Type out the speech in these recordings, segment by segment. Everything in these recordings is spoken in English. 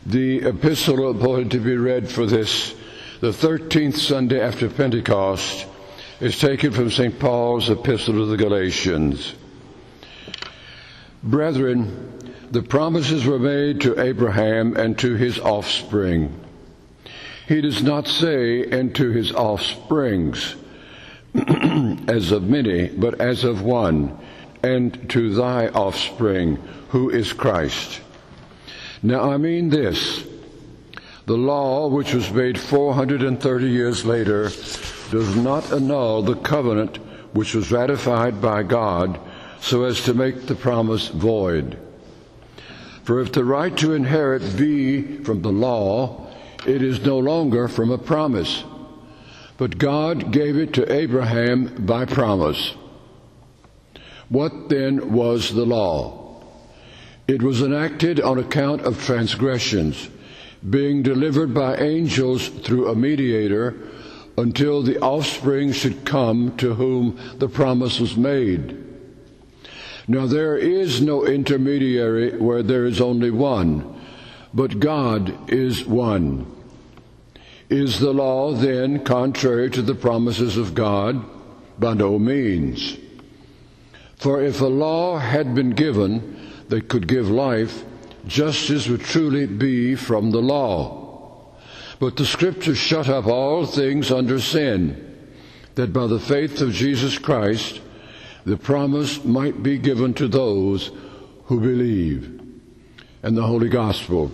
The epistle appointed to be read for this, the 13th Sunday after Pentecost, is taken from St. Paul's epistle to the Galatians. Brethren, the promises were made to Abraham and to his offspring. He does not say, and to his offsprings, as of many, but as of one, and to thy offspring, who is Christ. Now I mean this, the law, which was made 430 years later, does not annul the covenant which was ratified by God so as to make the promise void. For if the right to inherit be from the law, it is no longer from a promise, but God gave it to Abraham by promise. What then was the law? It was enacted on account of transgressions, being delivered by angels through a mediator, until the offspring should come to whom the promise was made. Now there is no intermediary where there is only one, but God is one. Is the law then contrary to the promises of God? By no means. For if a law had been given that could give life, justice would truly be from the law. But the Scriptures shut up all things under sin, that by the faith of Jesus Christ the promise might be given to those who believe. And the Holy Gospel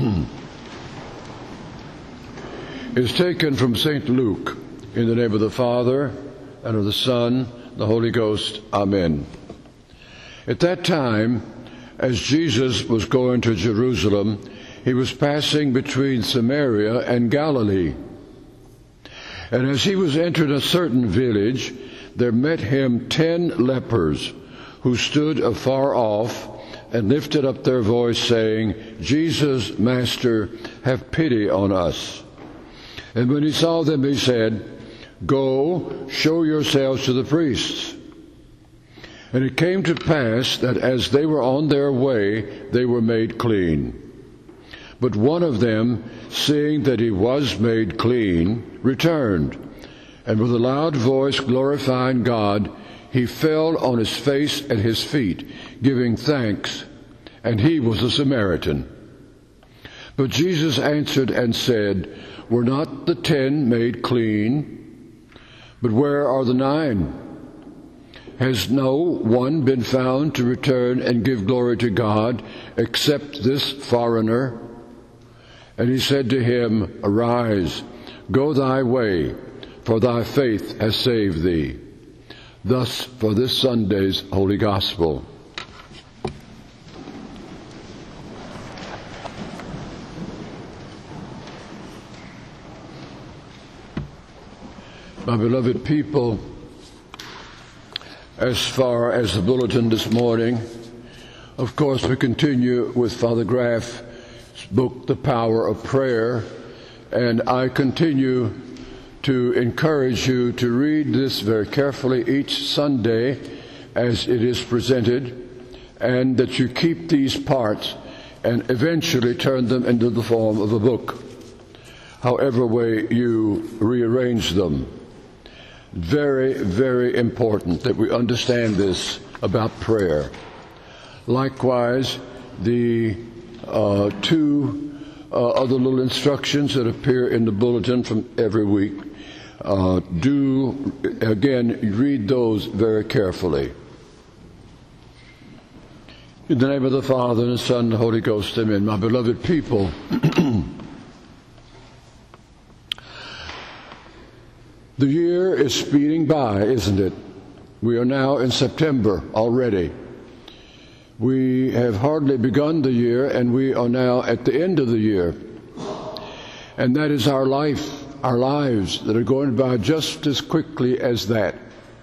is taken from St. Luke. In the name of the Father, and of the Son, the Holy Ghost. Amen. At that time, as Jesus was going to Jerusalem, he was passing between Samaria and Galilee. And as he was entering a certain village, there met him 10 lepers, who stood afar off and lifted up their voice, saying, Jesus, Master, have pity on us. And when he saw them, he said, Go, show yourselves to the priests. And it came to pass that as they were on their way, they were made clean. But one of them, seeing that he was made clean, returned, and with a loud voice glorifying God, he fell on his face at his feet, giving thanks, and he was a Samaritan. But Jesus answered and said, Were not the 10 made clean? But where are the 9? Has no one been found to return and give glory to God except this foreigner? And he said to him, Arise, go thy way, for thy faith has saved thee. Thus for this Sunday's Holy Gospel. My beloved people, as far as the bulletin this morning, of course we continue with Father Graff's book, The Power of Prayer, and I continue to encourage you to read this very carefully each Sunday as it is presented, and that you keep these parts and eventually turn them into the form of a book, however way you rearrange them. Very, very important that we understand this about prayer. Likewise, the 2 other little instructions that appear in the bulletin from every week, do, again, read those very carefully. In the name of the Father, and the Son, and the Holy Ghost, amen. My beloved people, the year is speeding by, isn't it? We are now in September already. We have hardly begun the year, and we are now at the end of the year. And that is our life, our lives that are going by just as quickly as that.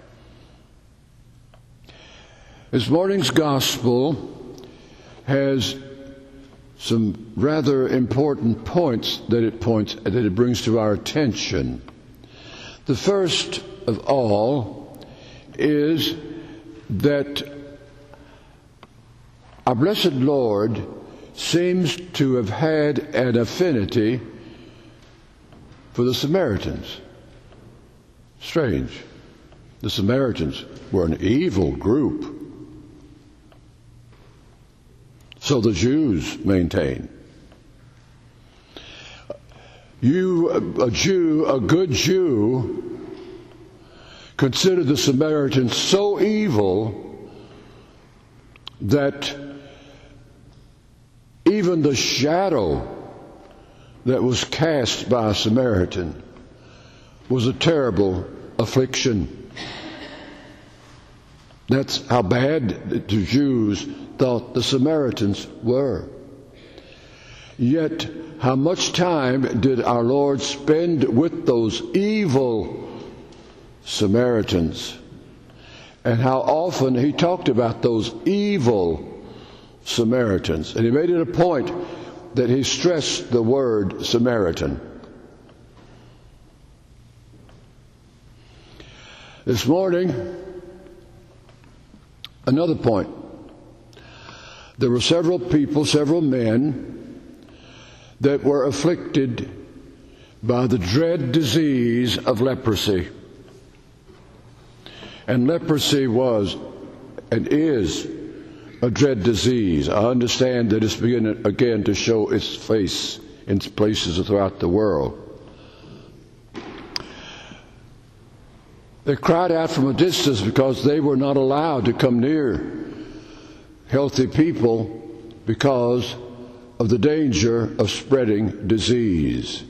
This morning's Gospel has some rather important points that it brings to our attention. The first of all is that our blessed Lord seems to have had an affinity for the Samaritans. Strange. The Samaritans were an evil group. So the Jews maintain. A good Jew, considered the Samaritans so evil that even the shadow that was cast by a Samaritan was a terrible affliction. That's how bad the Jews thought the Samaritans were. Yet, how much time did our Lord spend with those evil Samaritans? And how often he talked about those evil Samaritans. And he made it a point that he stressed the word Samaritan. This morning, another point. There were several people, several men, that were afflicted by the dread disease of leprosy. And leprosy was and is a dread disease. I understand that it's beginning again to show its face in places throughout the world. They cried out from a distance because they were not allowed to come near healthy people because of the danger of spreading disease.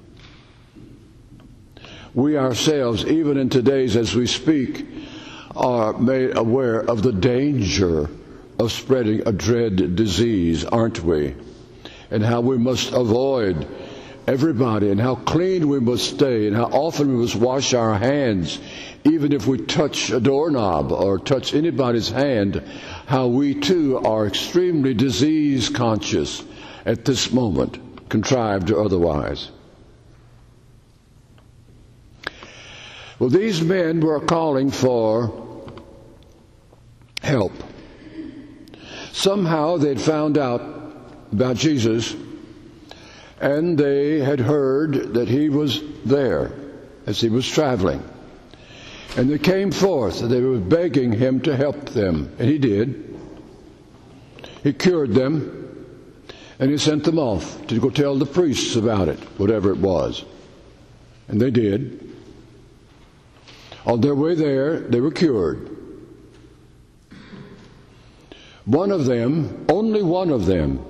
We ourselves, even in today's as we speak, are made aware of the danger of spreading a dread disease, aren't we? And how we must avoid everybody, and how clean we must stay, and how often we must wash our hands, even if we touch a doorknob or touch anybody's hand, how we too are extremely disease conscious at this moment, contrived or otherwise. Well, these men were calling for help. Somehow they'd found out about Jesus, and they had heard that he was there as he was traveling. And they came forth, and they were begging him to help them, and he did. He cured them. And he sent them off to go tell the priests about it, whatever it was. And they did. On their way there, they were cured. One of them, only one of them,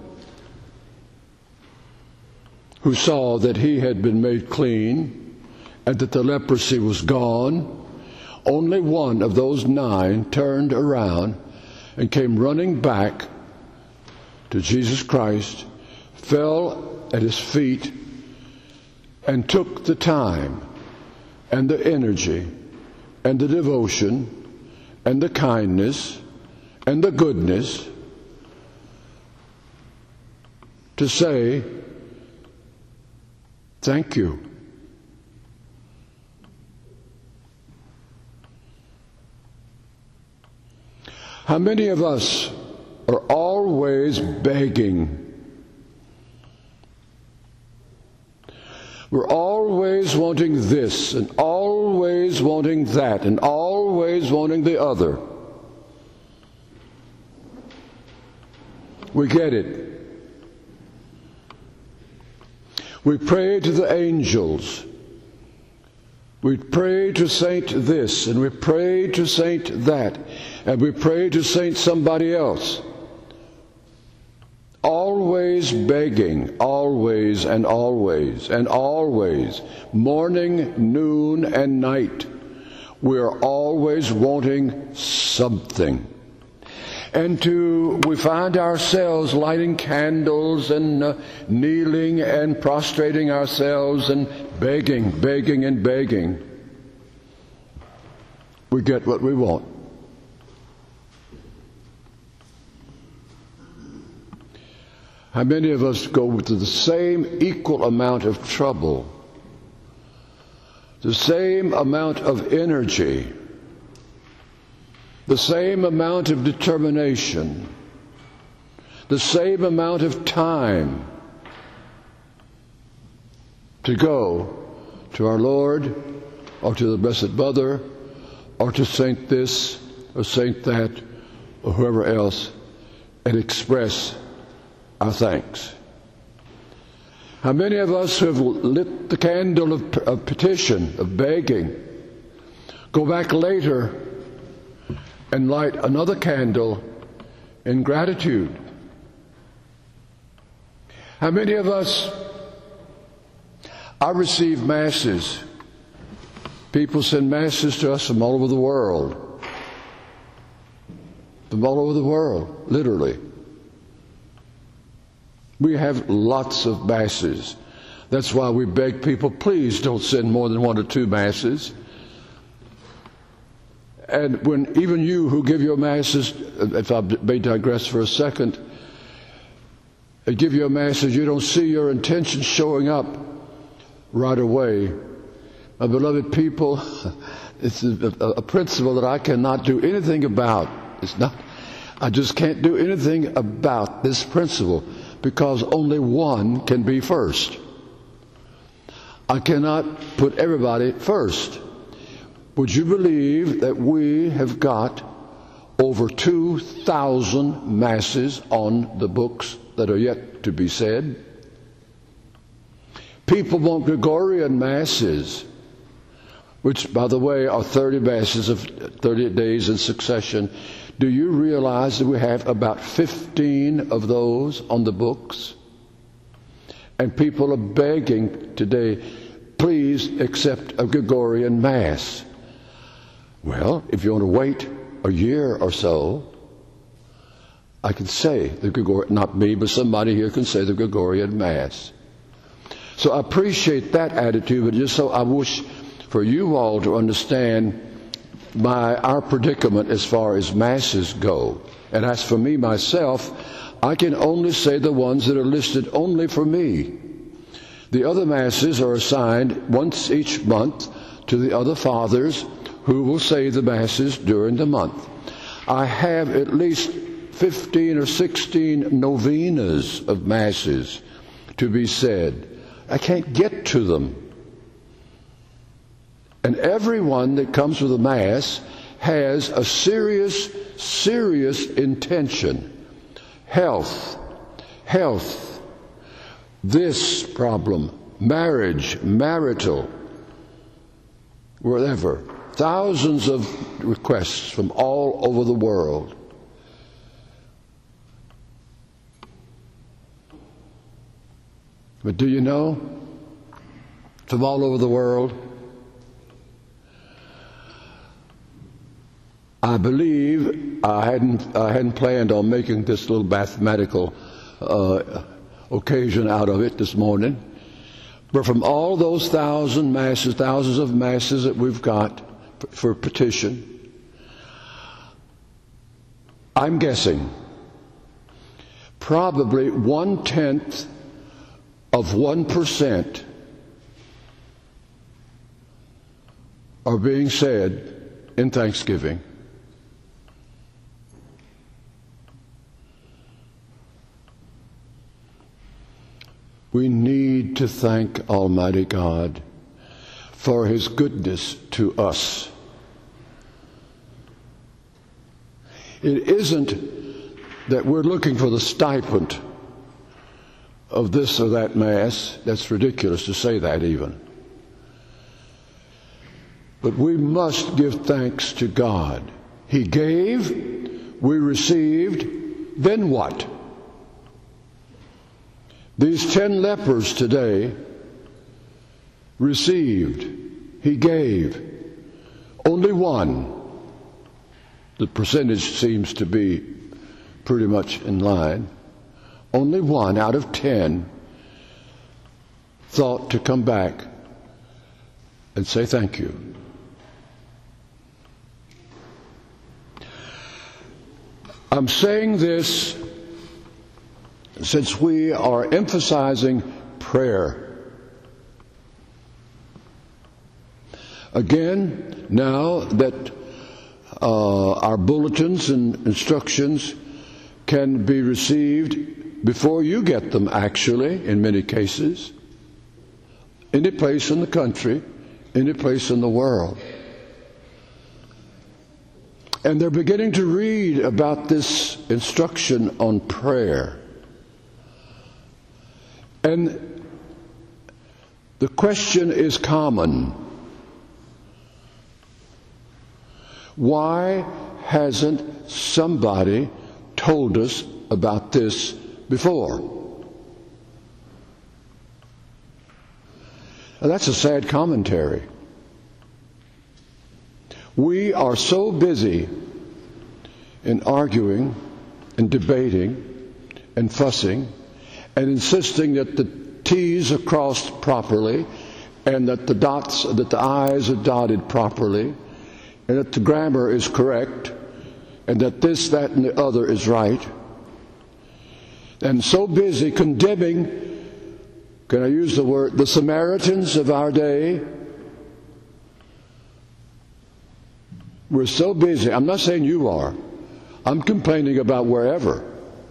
who saw that he had been made clean and that the leprosy was gone, only one of those 9 turned around and came running back to Jesus Christ, fell at his feet, and took the time and the energy and the devotion and the kindness and the goodness to say, thank you. How many of us are always begging? We're always wanting this, and always wanting that, and always wanting the other. We get it. We pray to the angels. We pray to Saint this, and we pray to Saint that, and we pray to Saint somebody else. Always begging, always and always and always, morning, noon, and night. We're always wanting something. And we find ourselves lighting candles and kneeling and prostrating ourselves and begging, begging, and begging. We get what we want. How many of us go to the same equal amount of trouble, the same amount of energy, the same amount of determination, the same amount of time to go to our Lord or to the Blessed Mother or to Saint this or Saint that or whoever else and express our thanks. How many of us who have lit the candle of petition, of begging, go back later and light another candle in gratitude? How many of us, I receive masses. People send masses to us from all over the world. From all over the world, literally. We have lots of masses. That's why we beg people, please don't send more than 1 or 2 masses. And when even you who give your masses, if I may digress for a second, give your masses, you don't see your intentions showing up right away. My beloved people, it's a principle that I cannot do anything about. I just can't do anything about this principle because only one can be first. I cannot put everybody first. Would you believe that we have got over 2,000 masses on the books that are yet to be said? People want Gregorian masses, which, by the way, are 30 masses of 30 days in succession. Do you realize that we have about 15 of those on the books? And people are begging today, please accept a Gregorian Mass. Well, if you want to wait a year or so, I can say the Gregorian, not me, but somebody here can say the Gregorian Mass. So I appreciate that attitude, but just so I wish for you all to understand our predicament as far as masses go. And as for me myself, I can only say the ones that are listed only for me. The other masses are assigned once each month to the other fathers who will say the masses during the month. I have at least 15 or 16 novenas of masses to be said. I can't get to them. And everyone that comes with a Mass has a serious, serious intention. Health, this problem, marriage, marital, whatever. Thousands of requests from all over the world. But do you know, from all over the world, I believe I hadn't planned on making this little mathematical occasion out of it this morning, but from all those thousands of masses that we've got for petition, I'm guessing probably 1/10 of 1% are being said in thanksgiving. We need to thank Almighty God for His goodness to us. It isn't that we're looking for the stipend of this or that Mass. That's ridiculous to say that even. But we must give thanks to God. He gave, we received, then what? These 10 lepers today received, he gave. Only one. The percentage seems to be pretty much in line. Only one out of 10 thought to come back and say thank you. I'm saying this since we are emphasizing prayer. Again, now that our bulletins and instructions can be received before you get them, actually, in many cases. Any place in the country, any place in the world. And they're beginning to read about this instruction on prayer. And the question is common. Why hasn't somebody told us about this before? Now, that's a sad commentary. We are so busy in arguing and debating and fussing and insisting that the T's are crossed properly and that the I's are dotted properly and that the grammar is correct and that this, that, and the other is right. And so busy condemning, can I use the word, the Samaritans of our day. We're so busy. I'm not saying you are. I'm complaining about wherever.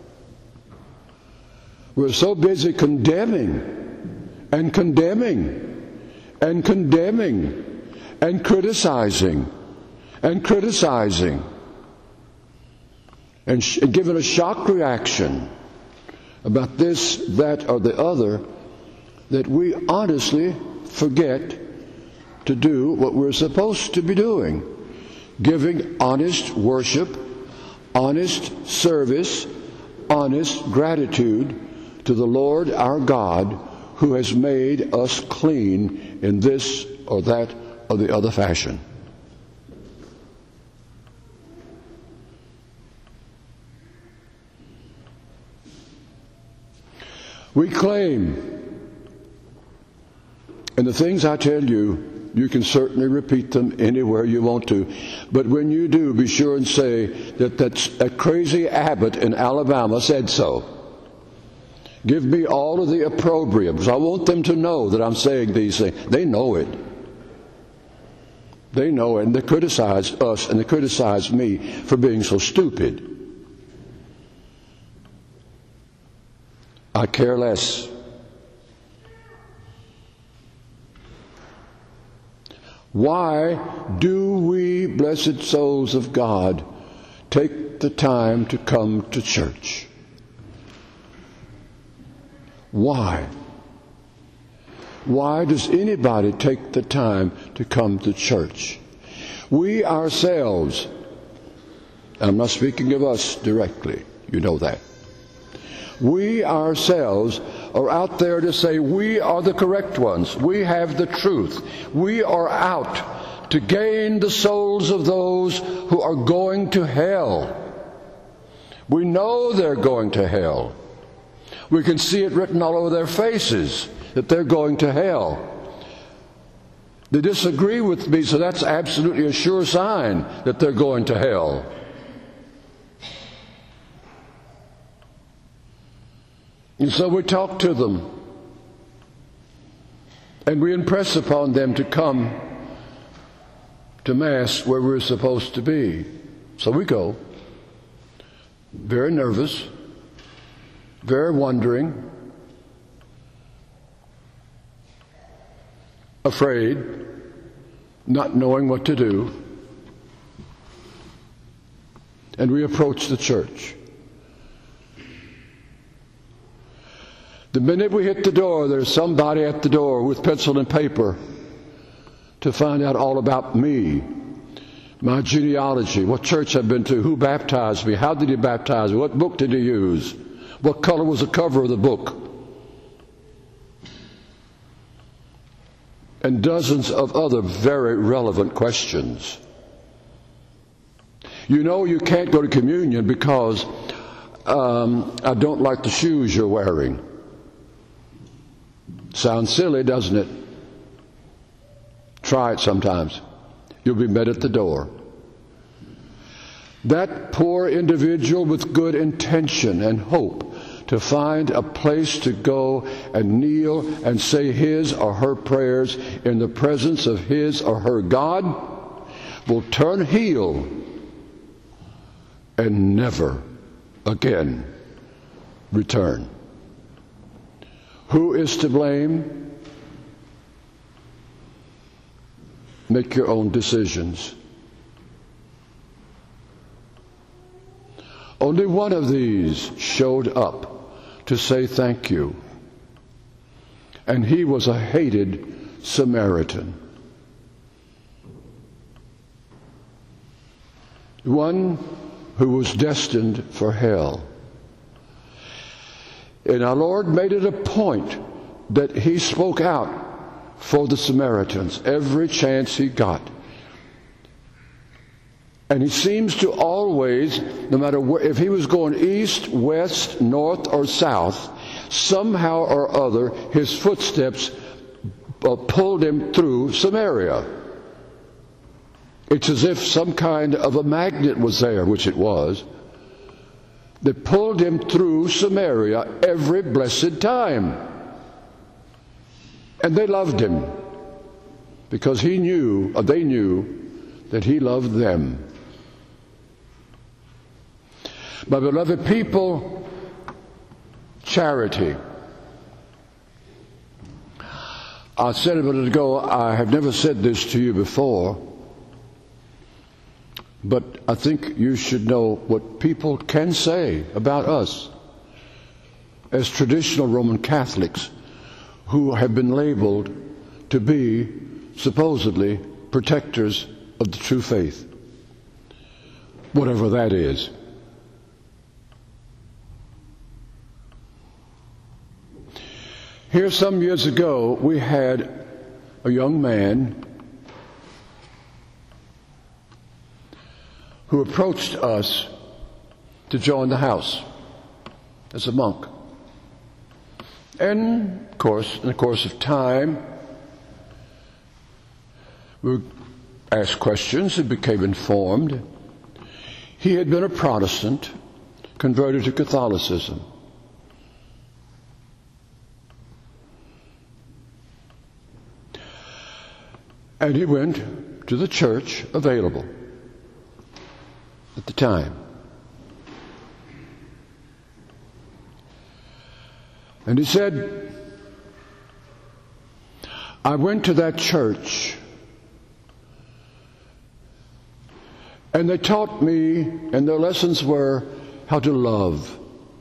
We're so busy condemning and condemning and condemning and criticizing and criticizing and giving a shock reaction about this, that, or the other, that we honestly forget to do what we're supposed to be doing. Giving honest worship, honest service, honest gratitude to the Lord our God, who has made us clean in this or that or the other fashion. We claim, and the things I tell you, you can certainly repeat them anywhere you want to. But when you do, be sure and say that crazy abbot in Alabama said so. Give me all of the opprobriums. I want them to know that I'm saying these things. They know it. They know it, and they criticize us and they criticize me for being so stupid. I care less. Why do we, blessed souls of God, take the time to come to church? Why? Why does anybody take the time to come to church? We ourselves, I'm not speaking of us directly, you know that. We ourselves are out there to say we are the correct ones. We have the truth. We are out to gain the souls of those who are going to hell. We know they're going to hell. We can see it written all over their faces that they're going to hell. They disagree with me, so that's absolutely a sure sign that they're going to hell. And so we talk to them, and we impress upon them to come to Mass where we're supposed to be. So we go, very nervous, very wondering, afraid, not knowing what to do, and we approach the church. The minute we hit the door, there's somebody at the door with pencil and paper to find out all about me, my genealogy, what church I've been to, who baptized me, how did he baptize me, what book did he use, what color was the cover of the book, and dozens of other very relevant questions. You know you can't go to communion because I don't like the shoes you're wearing. Sounds silly, doesn't it? Try it sometimes. You'll be met at the door. That poor individual with good intention and hope to find a place to go and kneel and say his or her prayers in the presence of his or her God will turn heel and never again return. Who is to blame? Make your own decisions. Only one of these showed up to say thank you, and he was a hated Samaritan. One who was destined for hell. And our Lord made it a point that he spoke out for the Samaritans every chance he got. And he seems to always, no matter where, if he was going east, west, north, or south, somehow or other his footsteps pulled him through Samaria. It's as if some kind of a magnet was there, which it was, that pulled him through Samaria every blessed time. And they loved him because they knew that he loved them. My beloved people, charity. I said a minute ago, I have never said this to you before, but I think you should know what people can say about us as traditional Roman Catholics who have been labeled to be supposedly protectors of the true faith, whatever that is. Here some years ago, we had a young man who approached us to join the house as a monk. And, of course, in the course of time, we asked questions and became informed. He had been a Protestant, converted to Catholicism. And he went to the church available at the time. And he said, I went to that church and they taught me, and their lessons were how to love.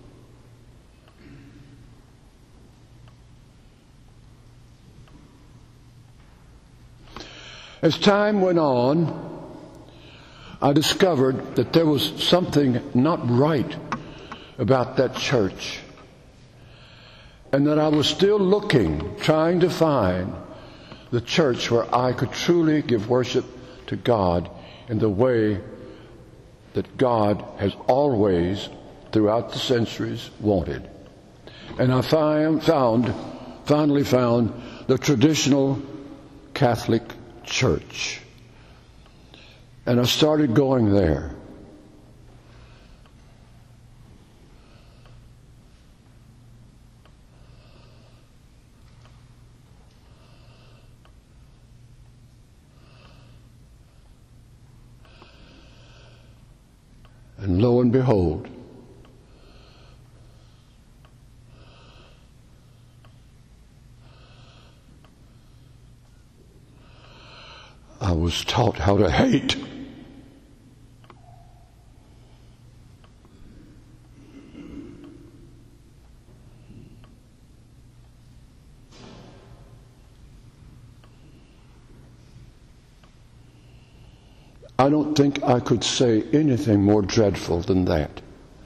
As time went on, I discovered that there was something not right about that church, and that I was still looking, trying to find the church where I could truly give worship to God in the way that God has always, throughout the centuries, wanted. And I finally found the traditional Catholic church. And I started going there. And lo and behold, I was taught how to hate. I don't think I could say anything more dreadful than that.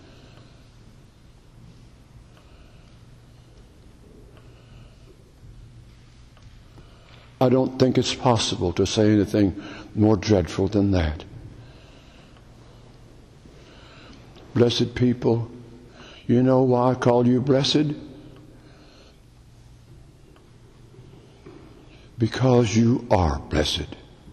I don't think it's possible to say anything more dreadful than that. Blessed people, you know why I call you blessed? Because you are blessed.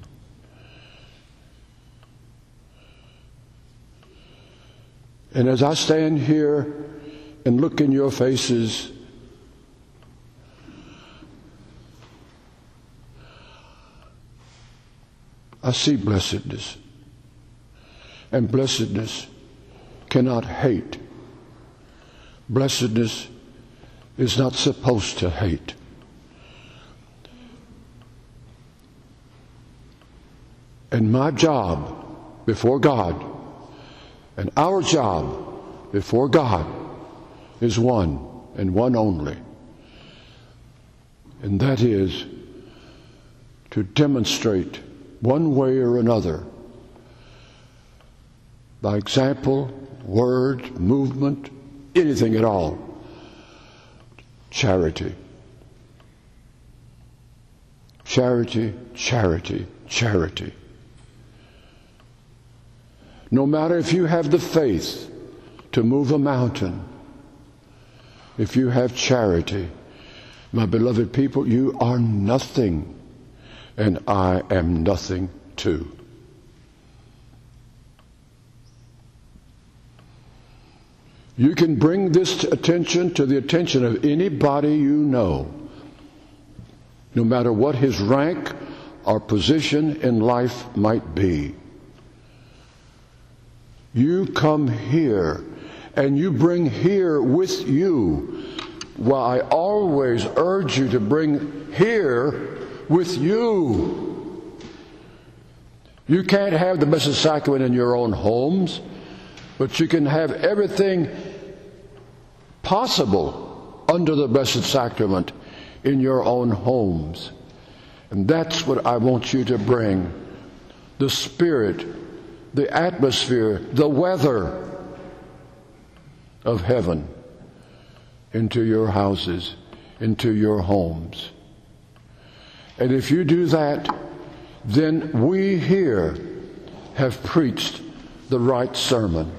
And as I stand here and look in your faces, I see blessedness. And blessedness cannot hate Blessedness is not supposed to hate. And my job before God, and our job before God, is one and one only. And that is to demonstrate one way or another, by example, word, movement, anything at all, charity. Charity, charity, charity. No matter if you have the faith to move a mountain, if you have charity, my beloved people, you are nothing, and I am nothing too. You can bring this attention to the attention of anybody you know, no matter what his rank or position in life might be. You come here, and you bring here with you. Well, I always urge you to bring here with you. You can't have the Blessed Sacrament in your own homes, but you can have everything possible under the Blessed Sacrament in your own homes. And that's what I want you to bring. The Spirit, the atmosphere, the weather of heaven into your houses, into your homes. And if you do that, then we here have preached the right sermon.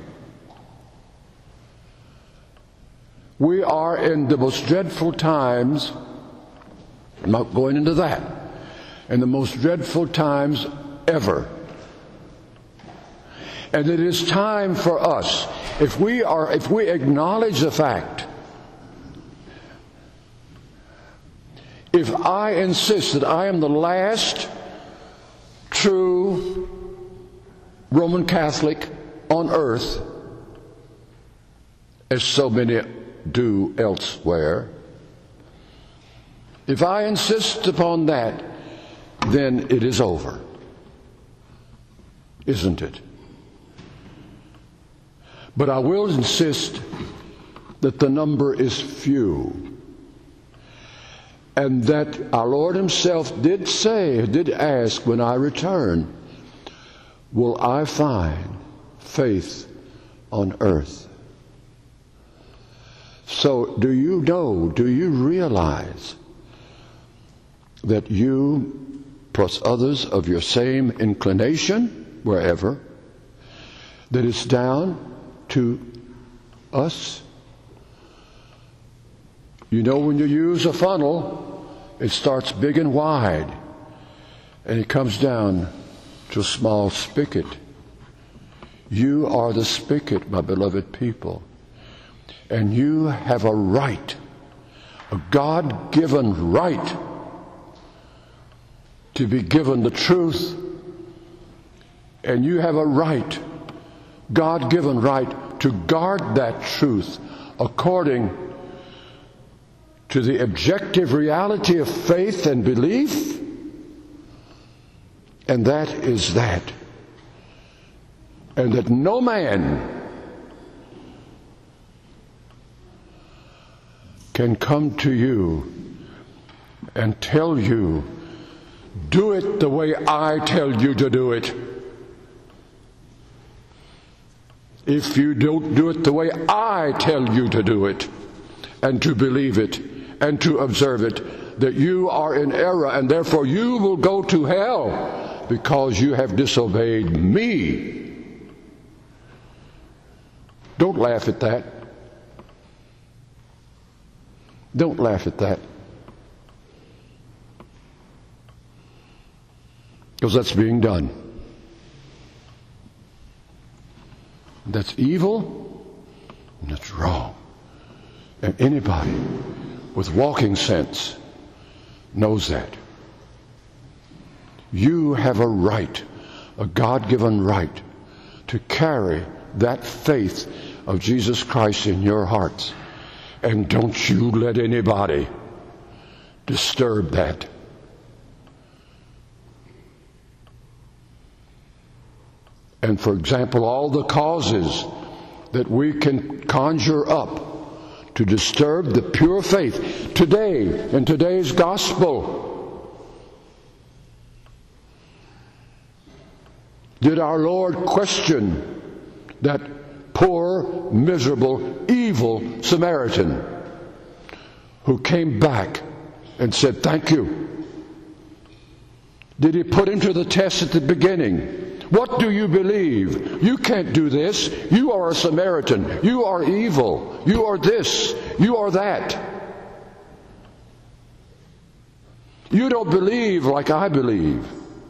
We are in the most dreadful times. I'm not going into that. In the most dreadful times ever. And it is time for us, if we acknowledge the fact, if I insist that I am the last true Roman Catholic on earth, as so many do elsewhere, if I insist upon that, then it is over. Isn't it? But I will insist that the number is few. And that our Lord Himself did ask when I return, will I find faith on earth? So do you realize that you plus others of your same inclination, wherever, that it's down to us? You know, when you use a funnel, it starts big and wide, and it comes down to a small spigot. You are the spigot, my beloved people, and you have a right, a God-given right, to be given the truth, and you have a right, God-given right, to guard that truth according to the objective reality of faith and belief, and that is that. And that no man can come to you and tell you, do it the way I tell you to do it. If you don't do it the way I tell you to do it, and to believe it, and to observe it, that you are in error, and therefore you will go to hell because you have disobeyed me. Don't laugh at that. Don't laugh at that. Because that's being done. That's evil, and that's wrong. And anybody with walking sense knows that. You have a right, a God-given right, to carry that faith of Jesus Christ in your hearts. And don't you let anybody disturb that. And for example, all the causes that we can conjure up to disturb the pure faith today, in today's gospel. Did our Lord question that poor, miserable, evil Samaritan who came back and said, "Thank you"? Did he put him to the test at the beginning? What do you believe? You can't do this. You are a Samaritan. You are evil. You are this. You are that. You don't believe like I believe.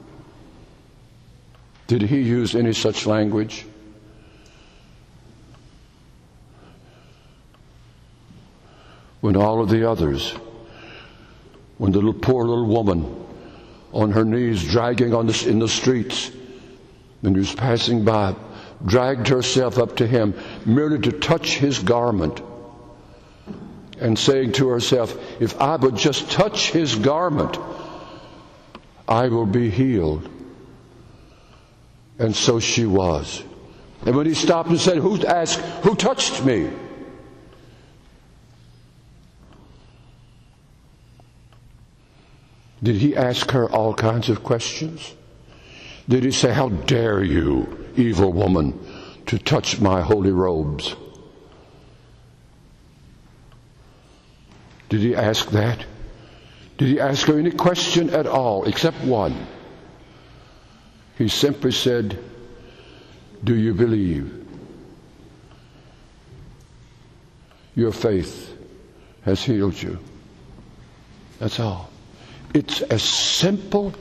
Did he use any such language? When all of the others, when the poor little woman on her knees dragging in the streets, when he was passing by, dragged herself up to him merely to touch his garment, and saying to herself, "If I would just touch his garment, I will be healed." And so she was. And when he stopped and said, "Who touched me?" Did he ask her all kinds of questions? Did he say, "How dare you, evil woman, to touch my holy robes"? Did he ask that? Did he ask her any question at all, except one? He simply said, "Do you believe? Your faith has healed you." That's all. It's as simple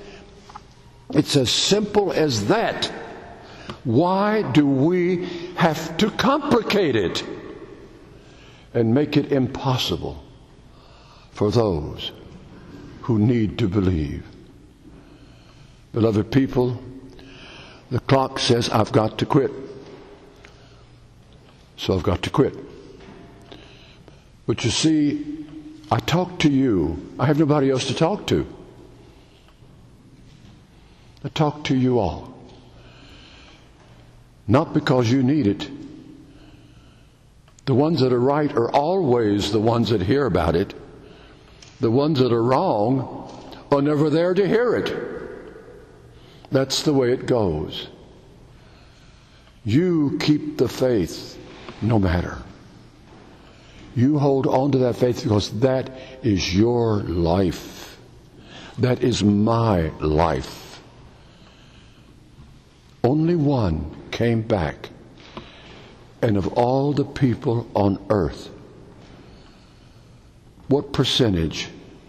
as that. Why do we have to complicate it and make it impossible for those who need to believe? Beloved people, the clock says I've got to quit. So I've got to quit. But you see, I talk to you. I have nobody else to talk to. I talk to you all. Not because you need it. The ones that are right are always the ones that hear about it. The ones that are wrong are never there to hear it. That's the way it goes. You keep the faith no matter. You hold on to that faith because that is your life. That is my life. Only one came back. And of all the people on earth, what percentage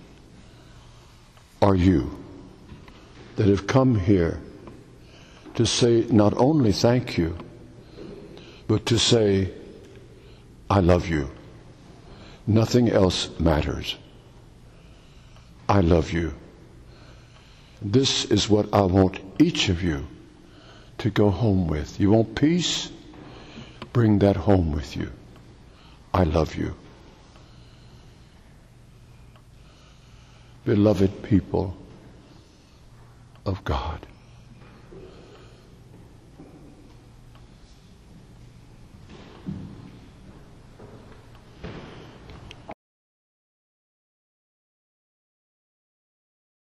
are you that have come here to say not only thank you, but to say, "I love you. Nothing else matters. I love you." This is what I want each of you to go home with. You want peace? Bring that home with you. I love you. Beloved people of God,